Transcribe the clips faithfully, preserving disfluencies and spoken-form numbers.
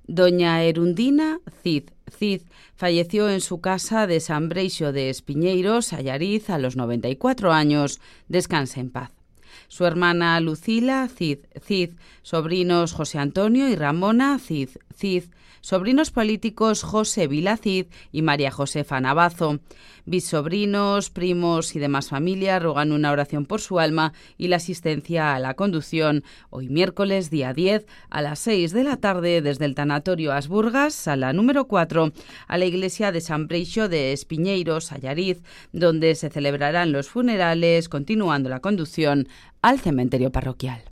Doña Erundina Cid Cid falleció en su casa de San Breixo de Espiñeiros, Allariz, a los noventa y cuatro años. Descanse en paz. Su hermana Lucila Cid Cid, sobrinos José Antonio y Ramona Cid Cid, sobrinos políticos José Vila Cid y María Josefa Navazo. Bisobrinos, primos y demás familia rogan una oración por su alma y la asistencia a la conducción hoy miércoles día diez a las seis de la tarde desde el tanatorio Asburgas, sala número cuatro, a la iglesia de San Breixo de Espiñeiros, Allariz, donde se celebrarán los funerales, continuando la conducción al cementerio parroquial.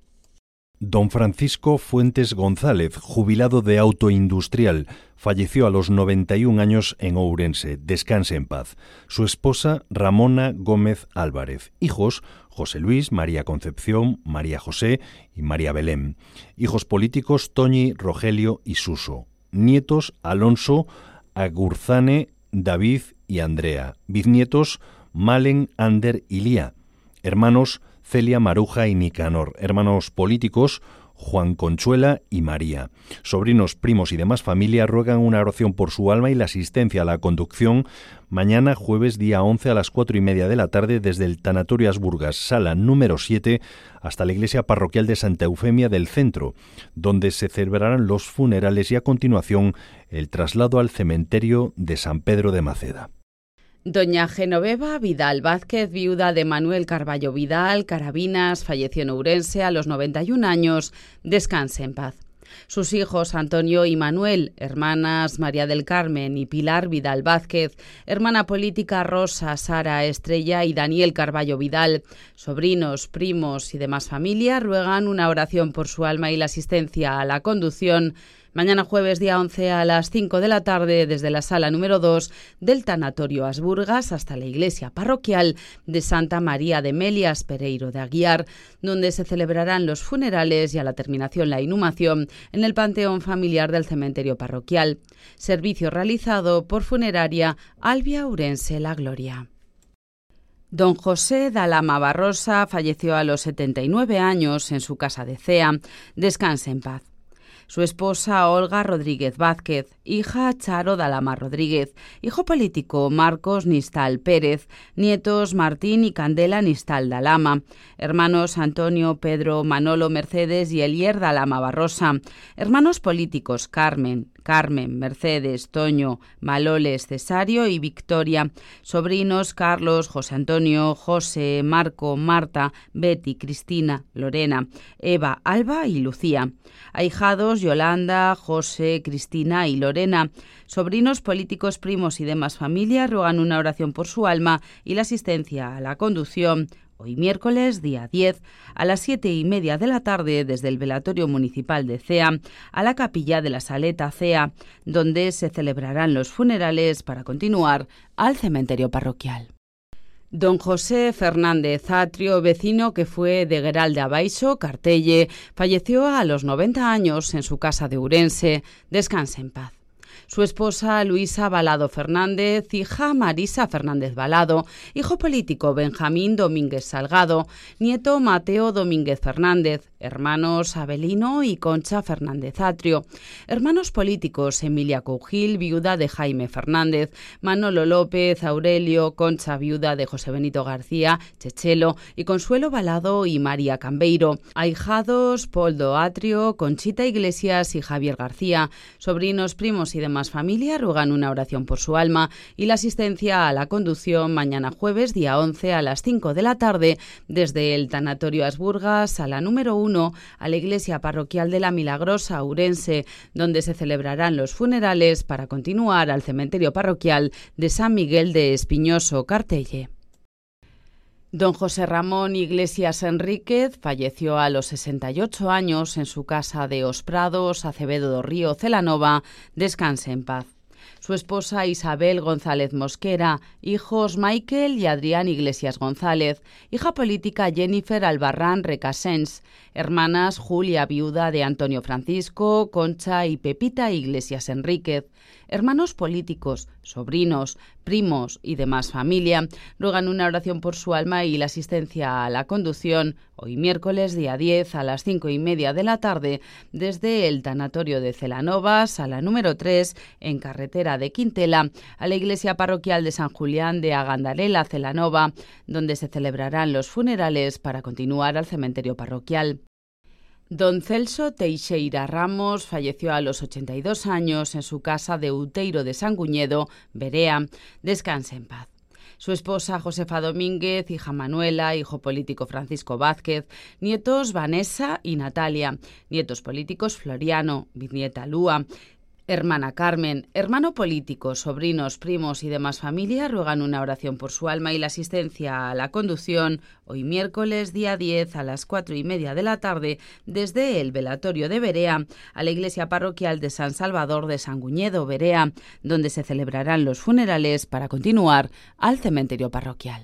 Don Francisco Fuentes González, jubilado de Autoindustrial, falleció a los noventa y un años en Ourense. Descanse en paz. Su esposa, Ramona Gómez Álvarez. Hijos, José Luis, María Concepción, María José y María Belén. Hijos políticos, Toñi, Rogelio y Suso. Nietos, Alonso, Agurzane, David y Andrea. Bisnietos, Malen, Ander y Lía. Hermanos, Celia, Maruja y Nicanor. Hermanos políticos, Juan Conchuela y María. Sobrinos, primos y demás familia ruegan una oración por su alma y la asistencia a la conducción mañana jueves día once a las cuatro y media de la tarde desde el tanatorio Asburgas, sala número siete, hasta la iglesia parroquial de Santa Eufemia del Centro, donde se celebrarán los funerales y a continuación el traslado al cementerio de San Pedro de Maceda. Doña Genoveva Vidal Vázquez, viuda de Manuel Carballo Vidal, Carabinas, falleció en Ourense a los noventa y un años. Descanse en paz. Sus hijos Antonio y Manuel, hermanas María del Carmen y Pilar Vidal Vázquez, hermana política Rosa, Sara, Estrella y Daniel Carballo Vidal, sobrinos, primos y demás familia ruegan una oración por su alma y la asistencia a la conducción mañana jueves día once a las cinco de la tarde desde la sala número dos del tanatorio Asburgas hasta la iglesia parroquial de Santa María de Melias Pereiro de Aguiar, donde se celebrarán los funerales y a la terminación la inhumación en el panteón familiar del cementerio parroquial. Servicio realizado por Funeraria Albia Ourense La Gloria. Don José Dalama Barrosa falleció a los setenta y nueve años en su casa de Cea. Descanse en paz. Su esposa Olga Rodríguez Vázquez, hija Charo Dalama Rodríguez, hijo político Marcos Nistal Pérez, nietos Martín y Candela Nistal Dalama, hermanos Antonio, Pedro, Manolo, Mercedes y Elier Dalama Barrosa, hermanos políticos Carmen, Carmen, Mercedes, Toño, Maloles, Cesario y Victoria, sobrinos Carlos, José Antonio, José, Marco, Marta, Betty, Cristina, Lorena, Eva, Alba y Lucía, ahijados Yolanda, José, Cristina y Lorena, sobrinos políticos, primos y demás familia ruegan una oración por su alma y la asistencia a la conducción hoy miércoles, día diez, a las siete y media de la tarde desde el velatorio municipal de Cea a la capilla de la Saleta Cea, donde se celebrarán los funerales para continuar al cementerio parroquial. Don José Fernández Atrio, vecino que fue de Gueral de Abaixo, Cartelle, falleció a los noventa años en su casa de Ourense. Descanse en paz. Su esposa Luisa Balado Fernández, hija Marisa Fernández Balado, hijo político Benjamín Domínguez Salgado, nieto Mateo Domínguez Fernández, hermanos Abelino y Concha Fernández Atrio, hermanos políticos Emilia Cougil, viuda de Jaime Fernández, Manolo López, Aurelio, Concha, viuda de José Benito García, Chechelo y Consuelo Balado y María Cambeiro, ahijados Poldo Atrio, Conchita Iglesias y Javier García, sobrinos, primos y demás familia ruegan una oración por su alma y la asistencia a la conducción mañana jueves día once a las cinco de la tarde desde el tanatorio Asburgas a la número uno a la iglesia parroquial de la Milagrosa Ourense, donde se celebrarán los funerales para continuar al cementerio parroquial de San Miguel de Espiñoso, Cartelle. Don José Ramón Iglesias Enríquez falleció a los sesenta y ocho años en su casa de Os Prados, Acevedo do Río, Celanova. Descanse en paz. Su su esposa Isabel González Mosquera, hijos Michael y Adrián Iglesias González, hija política Jennifer Albarrán Recasens, hermanas Julia, viuda de Antonio Francisco, Concha y Pepita Iglesias Enríquez, hermanos políticos, sobrinos, primos y demás familia, ruegan una oración por su alma y la asistencia a la conducción, hoy miércoles día diez a las cinco y media de la tarde, desde el tanatorio de Celanovas a la número tres, en carretera de Quintela, a la iglesia parroquial de San Julián de Agandarela, Celanova, donde se celebrarán los funerales para continuar al cementerio parroquial. Don Celso Teixeira Ramos falleció a los ochenta y dos años en su casa de Outeiro de Sanguñedo, Berea. Descanse en paz. Su esposa Josefa Domínguez, hija Manuela, hijo político Francisco Vázquez, nietos Vanessa y Natalia, nietos políticos Floriano, bisnieta Lúa, hermana Carmen, hermano político, sobrinos, primos y demás familia ruegan una oración por su alma y la asistencia a la conducción, hoy miércoles día diez a las cuatro y media de la tarde, desde el velatorio de Berea a la iglesia parroquial de San Salvador de Sanguñedo, Berea, donde se celebrarán los funerales para continuar al cementerio parroquial.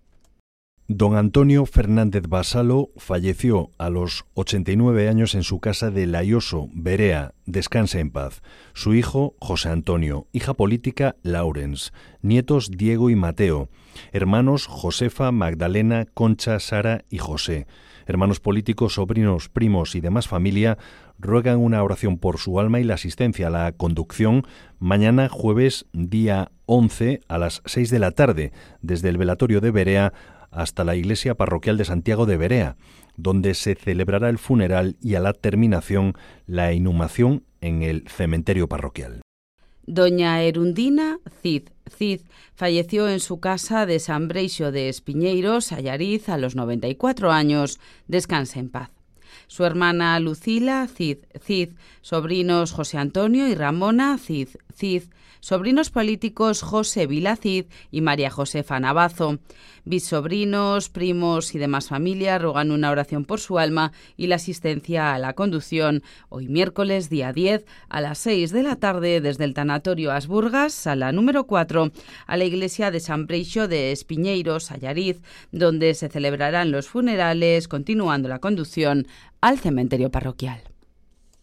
Don Antonio Fernández Basalo falleció a los ochenta y nueve años en su casa de Laioso, Berea. Descanse en paz. Su hijo, José Antonio, hija política, Laurens, nietos Diego y Mateo, hermanos Josefa, Magdalena, Concha, Sara y José, hermanos políticos, sobrinos, primos y demás familia, ruegan una oración por su alma y la asistencia a la conducción mañana jueves día once a las seis de la tarde, desde el velatorio de Berea hasta la iglesia parroquial de Santiago de Berea, donde se celebrará el funeral y a la terminación la inhumación en el cementerio parroquial. Doña Erundina Cid Cid falleció en su casa de San Breixo de Espiñeiros, Allariz, a los noventa y cuatro años. Descanse en paz. Su hermana Lucila Cid Cid, sobrinos José Antonio y Ramona Cid Cid, sobrinos políticos José Vila Cid y María Josefa Navazo, bisobrinos, primos y demás familia ruegan una oración por su alma y la asistencia a la conducción, hoy miércoles día diez a las seis de la tarde, desde el tanatorio Asburgas, sala número cuatro, a la iglesia de San Breixo de Espiñeiros, Allariz, donde se celebrarán los funerales, continuando la conducción al cementerio parroquial.